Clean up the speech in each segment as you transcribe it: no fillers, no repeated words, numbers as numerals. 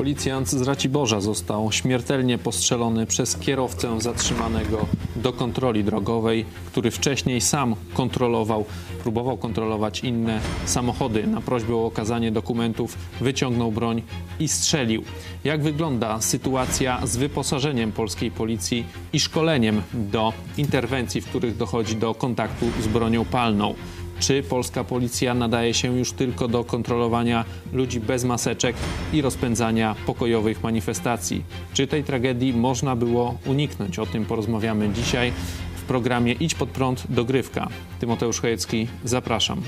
Policjant z Raciborza został śmiertelnie postrzelony przez kierowcę zatrzymanego do kontroli drogowej, który wcześniej sam próbował kontrolować inne samochody. Na prośbę o okazanie dokumentów wyciągnął broń i strzelił. Jak wygląda sytuacja z wyposażeniem polskiej policji i szkoleniem do interwencji, w których dochodzi do kontaktu z bronią palną? Czy polska policja nadaje się już tylko do kontrolowania ludzi bez maseczek i rozpędzania pokojowych manifestacji? Czy tej tragedii można było uniknąć? O tym porozmawiamy dzisiaj w programie Idź pod prąd, dogrywka. Tymoteusz Chojecki, zapraszam.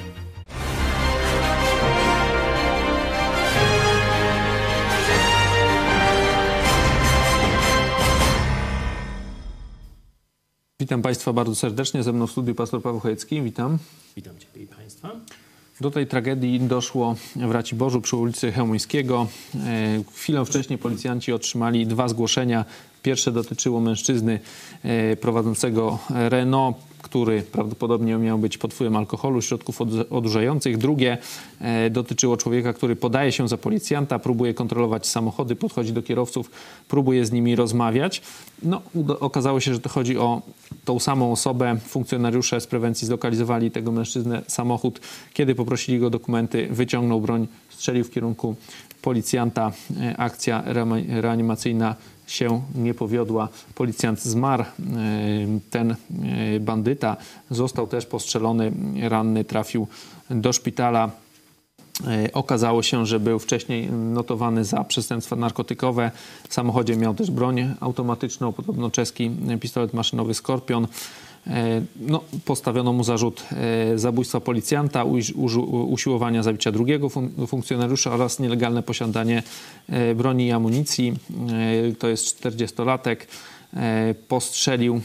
Witam Państwa bardzo serdecznie. Ze mną w studiu pastor Paweł Chojecki. Witam. Witam Ciebie i Państwa. Do tej tragedii doszło w Raciborzu przy ulicy Chełmońskiego. Chwilę wcześniej policjanci otrzymali 2 zgłoszenia. Pierwsze dotyczyło mężczyzny prowadzącego Renault, który prawdopodobnie miał być pod wpływem alkoholu, środków odurzających. Drugie dotyczyło człowieka, który podaje się za policjanta, próbuje kontrolować samochody, podchodzi do kierowców, próbuje z nimi rozmawiać. Okazało się, że to chodzi o tą samą osobę. Funkcjonariusze z prewencji zlokalizowali tego mężczyznę, samochód. Kiedy poprosili go o dokumenty, wyciągnął broń, strzelił w kierunku policjanta. Akcja reanimacyjna się nie powiodła. Policjant zmarł. Ten bandyta został też postrzelony, ranny, trafił do szpitala. Okazało się, że był wcześniej notowany za przestępstwa narkotykowe. W samochodzie miał też broń automatyczną, podobno czeski pistolet maszynowy Skorpion. Postawiono mu zarzut zabójstwa policjanta, usiłowania zabicia drugiego funkcjonariusza oraz nielegalne posiadanie broni i amunicji. To jest 40-latek. Postrzelił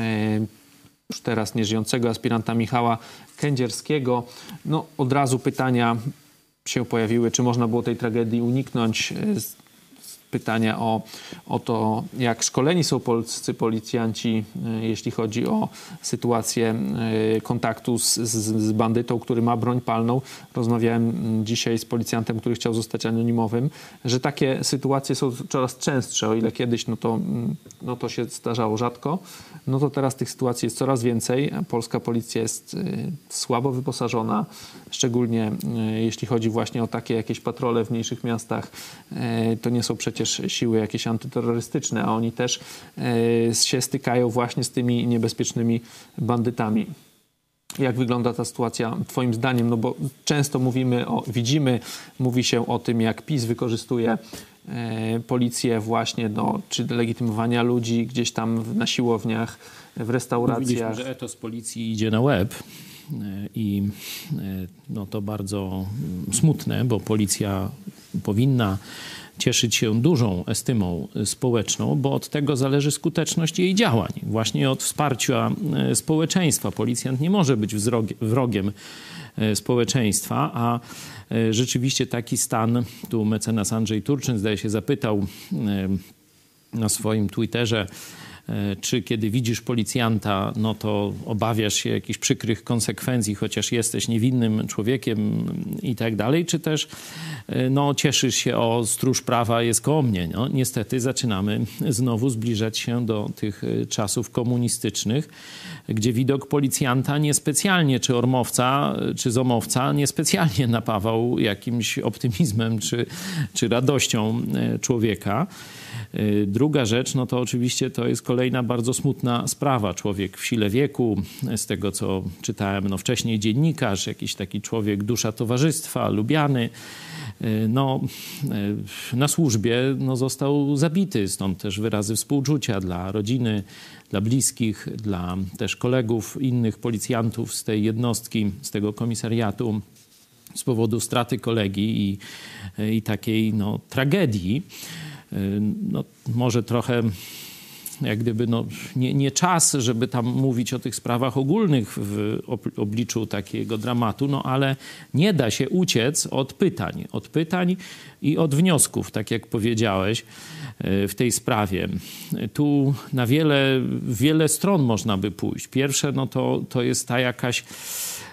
już teraz nieżyjącego aspiranta Michała Kędzierskiego. Od razu pytania się pojawiły, czy można było tej tragedii uniknąć. Pytania o to, jak szkoleni są polscy policjanci, jeśli chodzi o sytuację kontaktu z bandytą, który ma broń palną. Rozmawiałem dzisiaj z policjantem, który chciał zostać anonimowym, że takie sytuacje są coraz częstsze. O ile kiedyś to się zdarzało rzadko, to teraz tych sytuacji jest coraz więcej. Polska policja jest słabo wyposażona, szczególnie jeśli chodzi właśnie o takie jakieś patrole w mniejszych miastach. To nie są przecież siły jakieś antyterrorystyczne, a oni też się stykają właśnie z tymi niebezpiecznymi bandytami. Jak wygląda ta sytuacja Twoim zdaniem? Bo często mówi się o tym, jak PiS wykorzystuje policję właśnie czy do legitymowania ludzi gdzieś tam na siłowniach, w restauracjach. Mówiliśmy, że etos policji idzie na łeb i to bardzo smutne, bo policja powinna cieszyć się dużą estymą społeczną, bo od tego zależy skuteczność jej działań. Właśnie od wsparcia społeczeństwa. Policjant nie może być wrogiem społeczeństwa, a rzeczywiście taki stan, tu mecenas Andrzej Turczyn zdaje się zapytał na swoim Twitterze, czy kiedy widzisz policjanta, to obawiasz się jakichś przykrych konsekwencji, chociaż jesteś niewinnym człowiekiem i tak dalej, czy też cieszysz się, stróż prawa jest koło mnie. Niestety zaczynamy znowu zbliżać się do tych czasów komunistycznych, gdzie widok policjanta niespecjalnie, czy ormowca, czy zomowca, niespecjalnie napawał jakimś optymizmem, czy radością człowieka. Druga rzecz, to oczywiście to jest kolejna bardzo smutna sprawa. Człowiek w sile wieku, z tego co czytałem wcześniej dziennikarz, jakiś taki człowiek, dusza towarzystwa, lubiany, na służbie został zabity. Stąd też wyrazy współczucia dla rodziny, dla bliskich, dla też kolegów, innych policjantów z tej jednostki, z tego komisariatu z powodu straty kolegi i takiej tragedii. Może trochę jak gdyby nie czas, żeby tam mówić o tych sprawach ogólnych w obliczu takiego dramatu, ale nie da się uciec od pytań i od wniosków, tak jak powiedziałeś w tej sprawie. Tu na wiele stron można by pójść. Pierwsze, to jest ta jakaś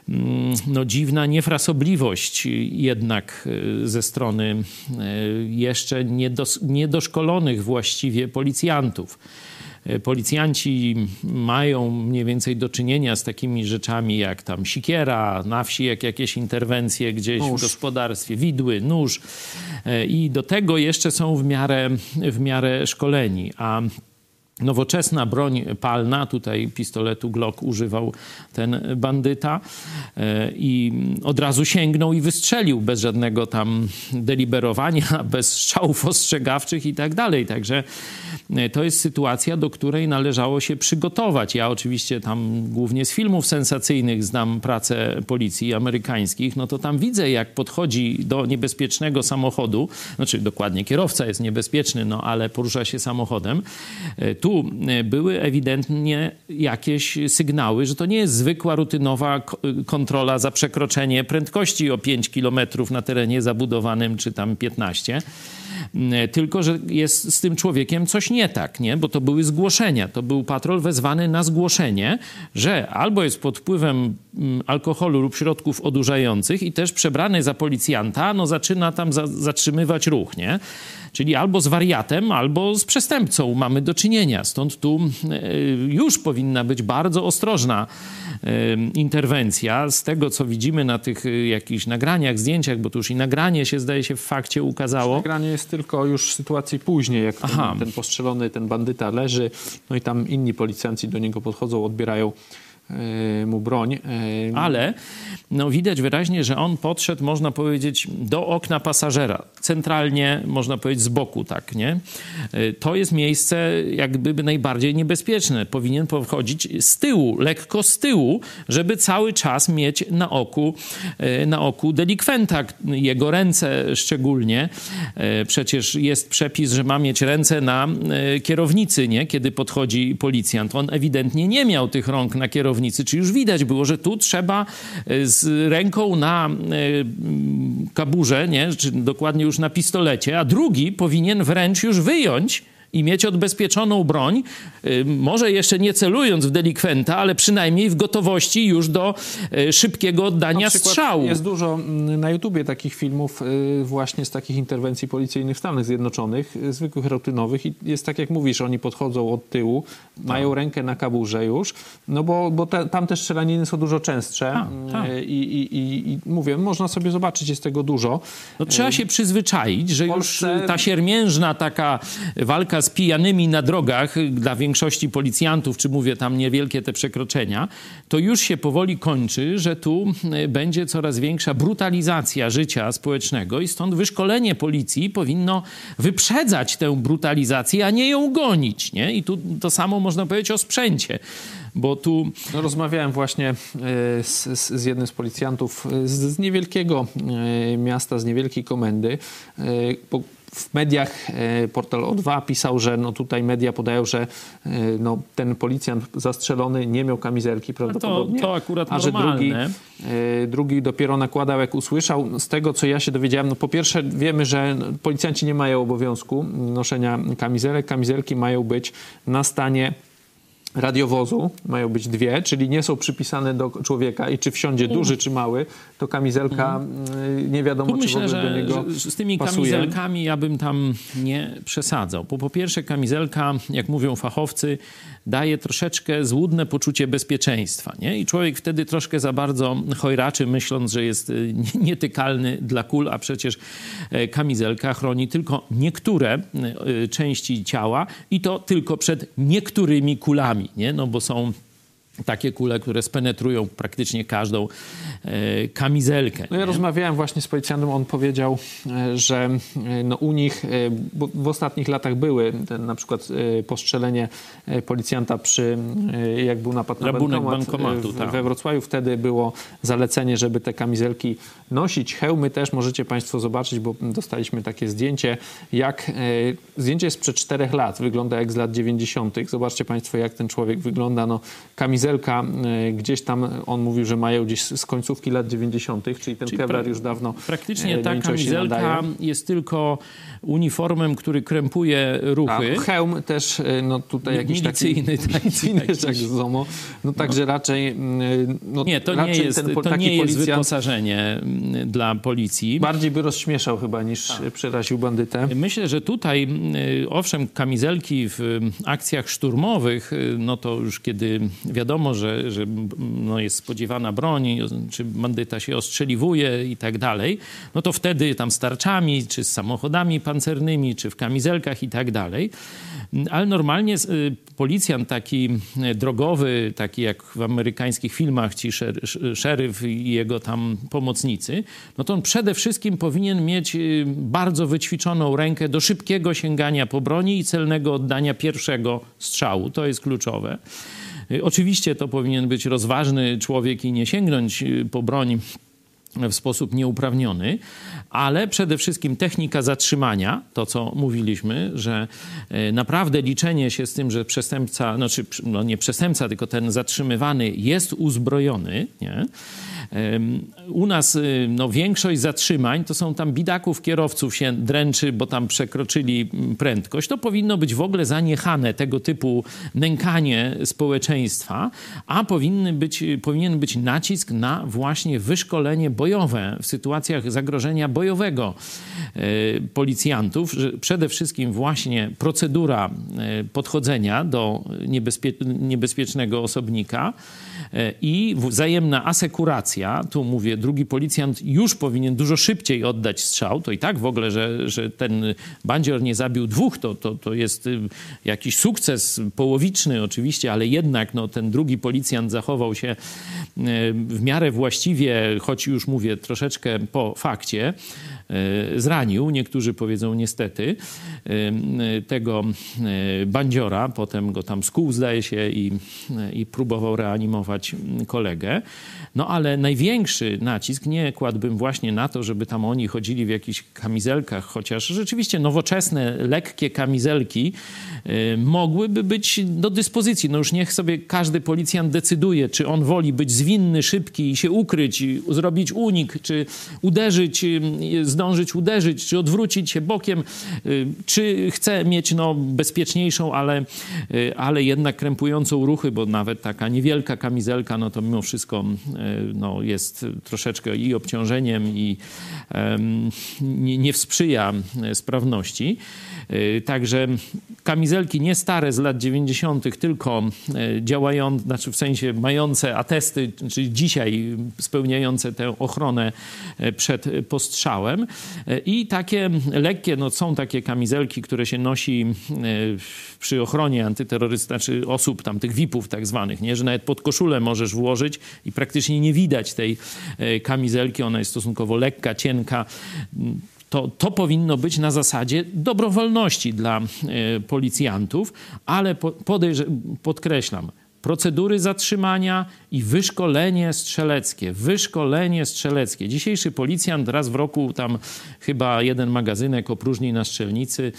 no, dziwna niefrasobliwość jednak ze strony jeszcze niedoszkolonych właściwie policjantów. Policjanci mają mniej więcej do czynienia z takimi rzeczami jak tam sikiera, na wsi jak jakieś interwencje gdzieś w gospodarstwie, widły, nóż i do tego jeszcze są w miarę szkoleni, a nowoczesna broń palna, tutaj pistoletu Glock używał ten bandyta i od razu sięgnął i wystrzelił bez żadnego tam deliberowania, bez strzałów ostrzegawczych i tak dalej. Także to jest sytuacja, do której należało się przygotować. Ja oczywiście tam głównie z filmów sensacyjnych znam pracę policji amerykańskich, no to tam widzę, jak podchodzi do niebezpiecznego samochodu, znaczy dokładnie kierowca jest niebezpieczny, no ale porusza się samochodem. Tu były ewidentnie jakieś sygnały, że to nie jest zwykła, rutynowa kontrola za przekroczenie prędkości o 5 km na terenie zabudowanym, czy tam 15, tylko że jest z tym człowiekiem coś nie tak, nie? Bo to były zgłoszenia. To był patrol wezwany na zgłoszenie, że albo jest pod wpływem alkoholu lub środków odurzających i też przebrany za policjanta, no zaczyna tam zatrzymywać ruch, nie? Czyli albo z wariatem, albo z przestępcą mamy do czynienia. Stąd tu już powinna być bardzo ostrożna interwencja. Z tego, co widzimy na tych jakichś nagraniach, zdjęciach, bo tu już i nagranie się, zdaje się, w fakcie ukazało. Nagranie jest tylko już w sytuacji później, jak ten postrzelony, ten bandyta leży, no i tam inni policjanci do niego podchodzą, odbierają mu broń. Ale no, widać wyraźnie, że on podszedł, można powiedzieć, do okna pasażera. Centralnie, można powiedzieć, z boku, tak, nie? To jest miejsce jakby najbardziej niebezpieczne. Powinien podchodzić z tyłu, lekko z tyłu, żeby cały czas mieć na oku delikwenta. Jego ręce szczególnie. Przecież jest przepis, że ma mieć ręce na kierownicy, nie? Kiedy podchodzi policjant. On ewidentnie nie miał tych rąk na kierownicy. Czyli już widać było, że tu trzeba z ręką na kaburze, nie? Czy dokładnie już na pistolecie, a drugi powinien wręcz już wyjąć i mieć odbezpieczoną broń, może jeszcze nie celując w delikwenta, ale przynajmniej w gotowości już do szybkiego oddania strzału. Jest dużo na YouTubie takich filmów właśnie z takich interwencji policyjnych w Stanach Zjednoczonych, zwykłych, rutynowych i jest tak, jak mówisz, oni podchodzą od tyłu, mają rękę na kaburze już, no bo tam te strzelaniny są dużo częstsze i mówię, można sobie zobaczyć, jest tego dużo. No, trzeba się przyzwyczaić, że już ta siermiężna taka walka z pijanymi na drogach dla większości policjantów, czy mówię tam niewielkie te przekroczenia, to już się powoli kończy, że tu będzie coraz większa brutalizacja życia społecznego i stąd wyszkolenie policji powinno wyprzedzać tę brutalizację, a nie ją gonić, nie? I tu to samo można powiedzieć o sprzęcie. Bo tu... No, rozmawiałem właśnie z jednym z policjantów z niewielkiego miasta, z niewielkiej komendy. W mediach portal O2 pisał, że no tutaj media podają, że no ten policjant zastrzelony nie miał kamizelki prawdopodobnie. To akurat a normalne. Że drugi dopiero nakładał, jak usłyszał. Z tego, co ja się dowiedziałem, no po pierwsze wiemy, że policjanci nie mają obowiązku noszenia kamizelek. Kamizelki mają być na stanie radiowozu, mają być 2, czyli nie są przypisane do człowieka i czy wsiądzie duży, czy mały, to kamizelka nie wiadomo, tu czy myślę, w ogóle do niego że z tymi pasuje. kamizelkami ja bym tam nie przesadzał. Po pierwsze kamizelka, jak mówią fachowcy, daje troszeczkę złudne poczucie bezpieczeństwa, nie? I człowiek wtedy troszkę za bardzo chojraczy, myśląc, że jest nietykalny dla kul, a przecież kamizelka chroni tylko niektóre części ciała i to tylko przed niektórymi kulami, nie? No bo są takie kule, które spenetrują praktycznie każdą kamizelkę. No ja rozmawiałem właśnie z policjantem, on powiedział, że no u nich, bo w ostatnich latach były na przykład postrzelenie policjanta jak był napad na bankomat we Wrocławiu, wtedy było zalecenie, żeby te kamizelki nosić. Hełmy też możecie Państwo zobaczyć, bo dostaliśmy takie zdjęcie, zdjęcie jest sprzed 4 lat, wygląda jak z lat 90. Zobaczcie Państwo, jak ten człowiek wygląda. No, kamizelka kamizelka gdzieś tam, on mówił, że mają gdzieś z końcówki lat 90., czyli ten Kevlar już dawno praktycznie ta kamizelka jest tylko uniformem, który krępuje ruchy. A hełm też, no tutaj jakiś milicyjny, jak ZOMO. No także raczej... No, nie, to nie jest wyposażenie dla policji. Bardziej by rozśmieszał chyba niż przeraził bandytę. Myślę, że tutaj, owszem, kamizelki w akcjach szturmowych, no to już kiedy wiadomo, że no jest spodziewana broń, czy bandyta się ostrzeliwuje i tak dalej, no to wtedy tam z tarczami, czy z samochodami pancernymi, czy w kamizelkach i tak dalej. Ale normalnie policjant taki drogowy, taki jak w amerykańskich filmach, ci szeryf i jego tam pomocnicy, no to on przede wszystkim powinien mieć bardzo wyćwiczoną rękę do szybkiego sięgania po broni i celnego oddania pierwszego strzału. To jest kluczowe. Oczywiście to powinien być rozważny człowiek i nie sięgnąć po broń w sposób nieuprawniony, ale przede wszystkim technika zatrzymania, to co mówiliśmy, że naprawdę liczenie się z tym, że przestępca, znaczy no nie przestępca, tylko ten zatrzymywany jest uzbrojony, nie? U nas no, większość zatrzymań to są tam bidaków kierowców się dręczy, bo tam przekroczyli prędkość. To powinno być w ogóle zaniechane, tego typu nękanie społeczeństwa, a powinien być nacisk na właśnie wyszkolenie bojowe w sytuacjach zagrożenia bojowego policjantów, że przede wszystkim właśnie procedura podchodzenia do niebezpiecznego osobnika i wzajemna asekuracja. Tu mówię, drugi policjant już powinien dużo szybciej oddać strzał. To i tak w ogóle, że ten bandzior nie zabił dwóch, to jest jakiś sukces połowiczny oczywiście, ale jednak no, ten drugi policjant zachował się w miarę właściwie, choć już mówię troszeczkę po fakcie. Zranił, niektórzy powiedzą niestety, tego bandziora, potem go tam skuł, zdaje się, i próbował reanimować kolegę. No ale największy nacisk nie kładłbym właśnie na to, żeby tam oni chodzili w jakichś kamizelkach, chociaż rzeczywiście nowoczesne, lekkie kamizelki mogłyby być do dyspozycji. No już niech sobie każdy policjant decyduje, czy on woli być zwinny, szybki i się ukryć, zrobić unik, czy uderzyć, zdążyć uderzyć, czy odwrócić się bokiem, czy chce mieć no, bezpieczniejszą, ale jednak krępującą ruchy, bo nawet taka niewielka kamizelka, no to mimo wszystko no, jest troszeczkę i obciążeniem i nie sprzyja sprawności. Także kamizelki nie stare z lat 90., tylko działające, znaczy w sensie mające atesty, czyli dzisiaj spełniające tę ochronę przed postrzałem. I takie lekkie, no są takie kamizelki, które się nosi przy ochronie antyterrorystycznej, znaczy osób tam, tych VIP-ów tak zwanych, nie? Że nawet pod koszulę możesz włożyć i praktycznie nie widać tej kamizelki. Ona jest stosunkowo lekka, cienka. To powinno być na zasadzie dobrowolności dla policjantów, ale podkreślam, procedury zatrzymania i wyszkolenie strzeleckie. Dzisiejszy policjant raz w roku tam chyba jeden magazynek opróżni na strzelnicy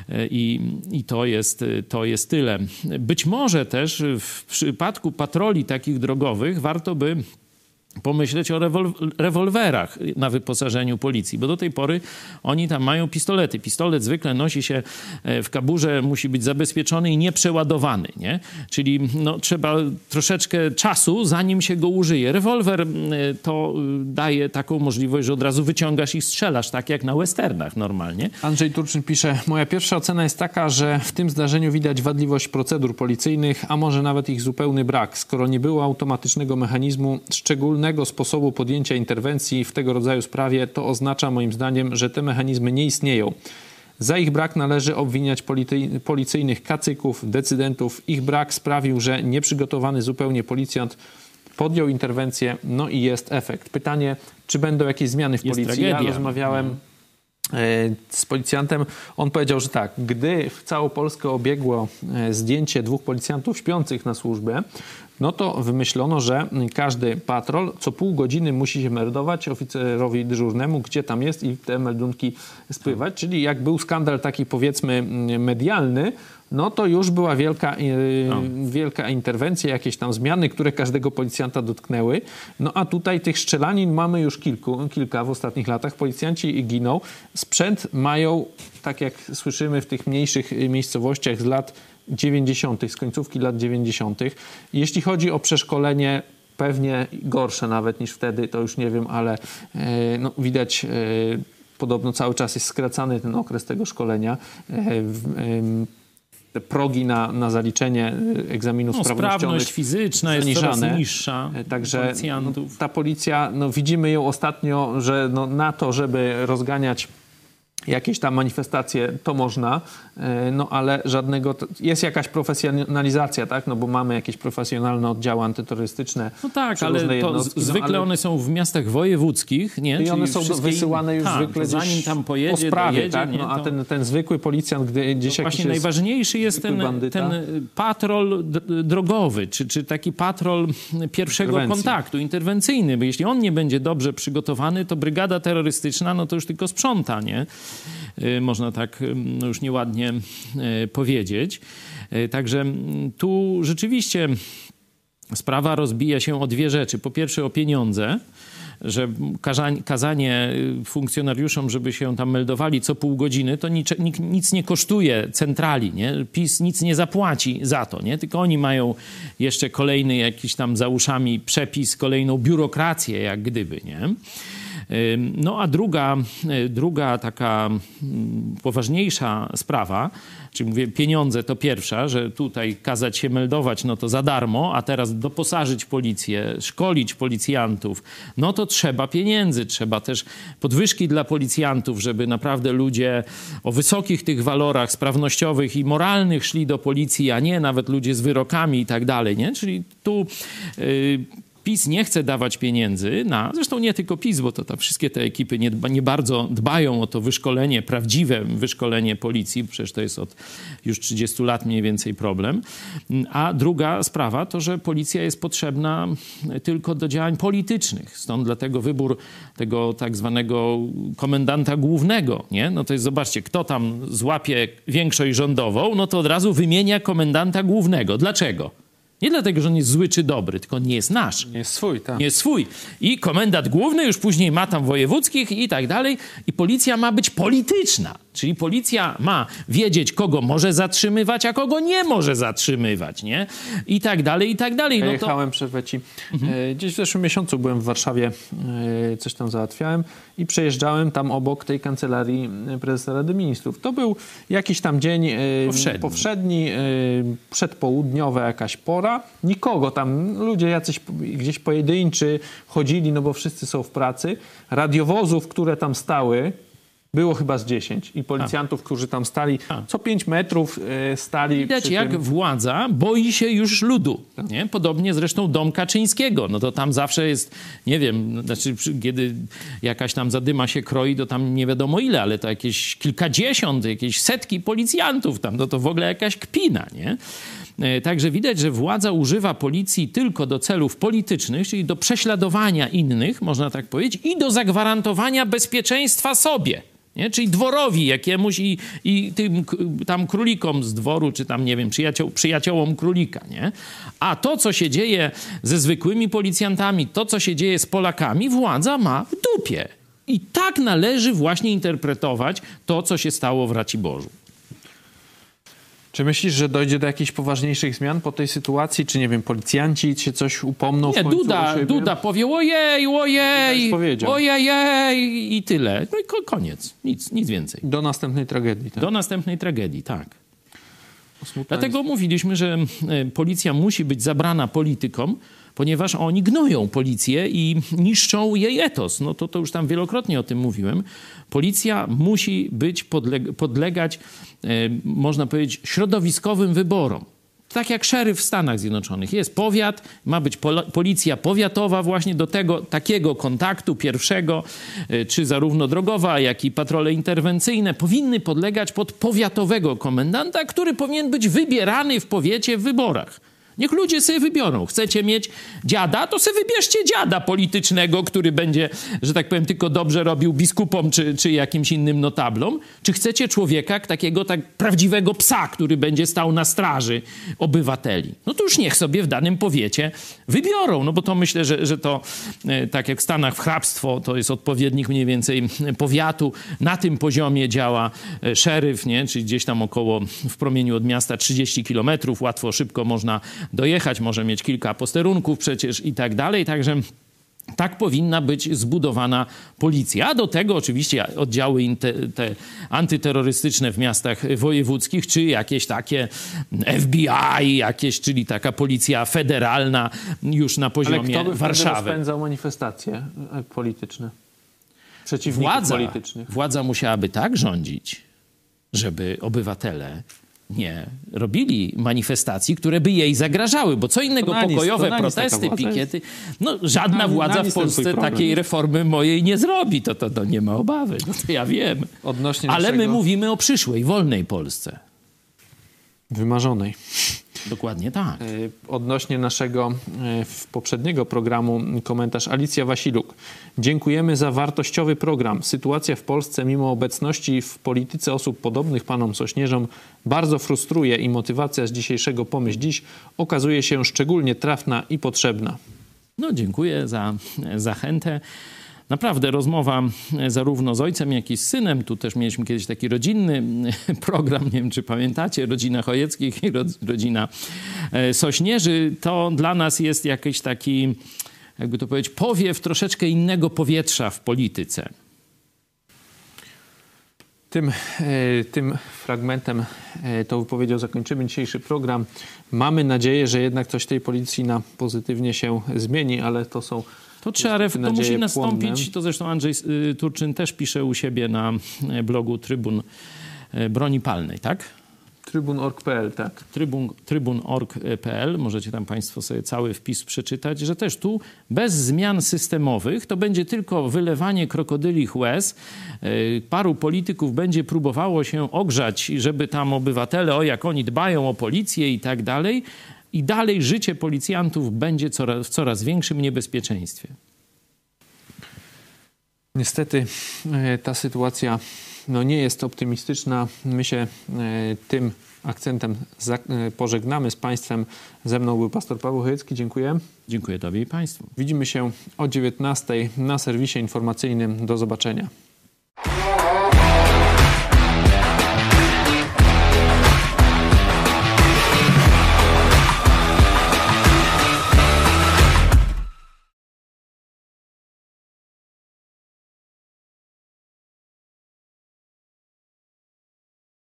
i to jest tyle. Być może też w przypadku patroli takich drogowych warto by pomyśleć o rewolwerach na wyposażeniu policji, bo do tej pory oni tam mają pistolety. Pistolet zwykle nosi się w kaburze, musi być zabezpieczony i nieprzeładowany, nie? Czyli no, trzeba troszeczkę czasu, zanim się go użyje. Rewolwer to daje taką możliwość, że od razu wyciągasz i strzelasz, tak jak na westernach normalnie. Andrzej Turczyn pisze, moja pierwsza ocena jest taka, że w tym zdarzeniu widać wadliwość procedur policyjnych, a może nawet ich zupełny brak, skoro nie było automatycznego mechanizmu szczególnego sposobu podjęcia interwencji w tego rodzaju sprawie, to oznacza moim zdaniem, że te mechanizmy nie istnieją. Za ich brak należy obwiniać policyjnych kacyków, decydentów. Ich brak sprawił, że nieprzygotowany zupełnie policjant podjął interwencję, no i jest efekt. Pytanie, czy będą jakieś zmiany w policji? Tragedia. Ja rozmawiałem z policjantem. On powiedział, że tak, gdy w całą Polskę obiegło zdjęcie 2 policjantów śpiących na służbie, no to wymyślono, że każdy patrol co pół godziny musi się meldować oficerowi dyżurnemu, gdzie tam jest i te meldunki spływać. Czyli jak był skandal taki powiedzmy medialny, no to już była wielka interwencja, jakieś tam zmiany, które każdego policjanta dotknęły. No a tutaj tych strzelanin mamy już kilka w ostatnich latach. Policjanci giną. Sprzęt mają, tak jak słyszymy w tych mniejszych miejscowościach z lat 90., z końcówki lat 90. Jeśli chodzi o przeszkolenie, pewnie gorsze nawet niż wtedy, to już nie wiem, ale no, widać, podobno cały czas jest skracany ten okres tego szkolenia. Te progi na zaliczenie egzaminów sprawnościowych. Sprawność fizyczna jest coraz niższa. Także ta policja, no, widzimy ją ostatnio, że no, na to, żeby rozganiać jakieś tam manifestacje, to można, no ale żadnego... Jest jakaś profesjonalizacja, tak? No bo mamy jakieś profesjonalne oddziały antyterrorystyczne. No tak, ale to zwykle ale... one są w miastach wojewódzkich, nie? I czyli one są wysyłane już zwykle zanim tam pojedzie, po sprawie, dojedzie, tak? No, a ten zwykły policjant, gdzieś jakiś właśnie najważniejszy jest ten patrol drogowy, czy taki patrol pierwszego kontaktu, interwencyjny, bo jeśli on nie będzie dobrze przygotowany, to brygada terrorystyczna, no to już tylko sprząta, nie? Można tak już nieładnie powiedzieć. Także tu rzeczywiście sprawa rozbija się o dwie rzeczy. Po pierwsze o pieniądze, że kazanie funkcjonariuszom, żeby się tam meldowali co pół godziny, to nic nie kosztuje centrali, nie? PiS nic nie zapłaci za to, nie? Tylko oni mają jeszcze kolejny jakiś tam za uszami przepis, kolejną biurokrację jak gdyby, nie? No a druga taka poważniejsza sprawa, czyli mówię pieniądze to pierwsza, że tutaj kazać się meldować, no to za darmo, a teraz doposażyć policję, szkolić policjantów, no to trzeba pieniędzy, trzeba też podwyżki dla policjantów, żeby naprawdę ludzie o wysokich tych walorach sprawnościowych i moralnych szli do policji, a nie nawet ludzie z wyrokami i tak dalej, nie? Czyli tu... PiS nie chce dawać pieniędzy zresztą nie tylko PiS, bo to tam wszystkie te ekipy nie bardzo dbają o to wyszkolenie, prawdziwe wyszkolenie policji, przecież to jest od już 30 lat mniej więcej problem. A druga sprawa to, że policja jest potrzebna tylko do działań politycznych. Stąd dlatego wybór tego tak zwanego komendanta głównego, nie? No to jest, zobaczcie, kto tam złapie większość rządową, no to od razu wymienia komendanta głównego. Dlaczego? Nie dlatego, że on jest zły czy dobry, tylko on nie jest nasz. Nie jest swój, tak. Nie jest swój. I komendant główny już później ma tam wojewódzkich i tak dalej. I policja ma być polityczna. Czyli policja ma wiedzieć, kogo może zatrzymywać, a kogo nie może zatrzymywać, nie? I tak dalej, i tak dalej. Ja jechałem, przerwę ci. Gdzieś w zeszłym miesiącu byłem w Warszawie, coś tam załatwiałem i przejeżdżałem tam obok tej kancelarii prezesa Rady Ministrów. To był jakiś tam dzień powszedni, przedpołudniowa jakaś pora. Nikogo tam, ludzie jacyś gdzieś pojedynczy chodzili, no bo wszyscy są w pracy. Radiowozów, które tam stały, było chyba z 10 i policjantów, którzy tam stali, co 5 metrów stali. Widać, jak władza boi się już ludu. Nie? Podobnie zresztą dom Kaczyńskiego. No to tam zawsze jest, nie wiem, znaczy kiedy jakaś tam zadyma się kroi, to tam nie wiadomo ile, ale to jakieś kilkadziesiąt, jakieś setki policjantów tam, no to w ogóle jakaś kpina, nie? Także widać, że władza używa policji tylko do celów politycznych, czyli do prześladowania innych, można tak powiedzieć, i do zagwarantowania bezpieczeństwa sobie. Nie? Czyli dworowi jakiemuś i tym tam królikom z dworu, czy tam, nie wiem, przyjaciołom królika, nie? A to, co się dzieje ze zwykłymi policjantami, to, co się dzieje z Polakami, władza ma w dupie. I tak należy właśnie interpretować to, co się stało w Raciborzu. Czy myślisz, że dojdzie do jakichś poważniejszych zmian po tej sytuacji? Czy, nie wiem, policjanci się coś upomną w końcu Duda powie ojej, ojej i tyle. No i koniec. Nic więcej. Do następnej tragedii, tak? Do następnej tragedii, tak. Dlatego mówiliśmy, że policja musi być zabrana politykom, ponieważ oni gnoją policję i niszczą jej etos. No to już tam wielokrotnie o tym mówiłem. Policja musi być podlegać, można powiedzieć, środowiskowym wyborom. Tak jak szeryf w Stanach Zjednoczonych. Jest powiat, ma być policja powiatowa właśnie do takiego kontaktu pierwszego, czy zarówno drogowa, jak i patrole interwencyjne powinny podlegać pod powiatowego komendanta, który powinien być wybierany w powiecie w wyborach. Niech ludzie sobie wybiorą. Chcecie mieć dziada, to sobie wybierzcie dziada politycznego, który będzie, że tak powiem, tylko dobrze robił biskupom czy jakimś innym notablom. Czy chcecie człowieka, takiego tak prawdziwego psa, który będzie stał na straży obywateli? No to już niech sobie w danym powiecie wybiorą. No bo to myślę, że to tak jak w Stanach w hrabstwo, to jest odpowiednik mniej więcej powiatu. Na tym poziomie działa szeryf, nie? Czyli gdzieś tam około w promieniu od miasta 30 kilometrów. Łatwo, szybko można dojechać, może mieć kilka posterunków przecież i tak dalej. Także tak powinna być zbudowana policja. A do tego oczywiście oddziały te antyterrorystyczne w miastach wojewódzkich, czy jakieś takie FBI, czyli taka policja federalna już na poziomie Ale kto by Warszawy. rozpędzał manifestacje polityczne? Przeciwników politycznych. Władza musiałaby tak rządzić, żeby obywatele nie robili manifestacji, które by jej zagrażały, bo co innego pokojowe protesty, pikiety. No żadna władza w Polsce takiej reformy mojej nie zrobi. To nie ma obawy. No to ja wiem. Ale my mówimy o przyszłej, wolnej Polsce. Wymarzonej. Dokładnie tak. Odnośnie naszego poprzedniego programu komentarz Alicja Wasiluk. Dziękujemy za wartościowy program. Sytuacja w Polsce mimo obecności w polityce osób podobnych panom Sośnierzom bardzo frustruje i motywacja z dzisiejszego Pomyśl Dziś okazuje się szczególnie trafna i potrzebna. No dziękuję za zachętę. Naprawdę rozmowa zarówno z ojcem, jak i z synem. Tu też mieliśmy kiedyś taki rodzinny program, nie wiem czy pamiętacie, rodzina Chojeckich i rodzina Sośnierzy. To dla nas jest jakiś taki, jakby to powiedzieć, powiew troszeczkę innego powietrza w polityce. Tym fragmentem, tą wypowiedzią zakończymy dzisiejszy program. Mamy nadzieję, że jednak coś w tej policji na pozytywnie się zmieni, ale to są... To musi nastąpić, to zresztą Andrzej Turczyn też pisze u siebie na blogu Trybun Broni Palnej, tak? Trybun.org.pl, tak. Trybun.org.pl, możecie tam państwo sobie cały wpis przeczytać, że też tu bez zmian systemowych to będzie tylko wylewanie krokodylich łez. Paru polityków będzie próbowało się ogrzać, żeby tam obywatele, jak oni dbają o policję i tak dalej. I dalej życie policjantów będzie w coraz większym niebezpieczeństwie. Niestety ta sytuacja nie jest optymistyczna. My się tym akcentem pożegnamy z Państwem. Ze mną był pastor Paweł Chojecki. Dziękuję. Dziękuję Tobie i Państwu. Widzimy się o 19:00 na serwisie informacyjnym. Do zobaczenia.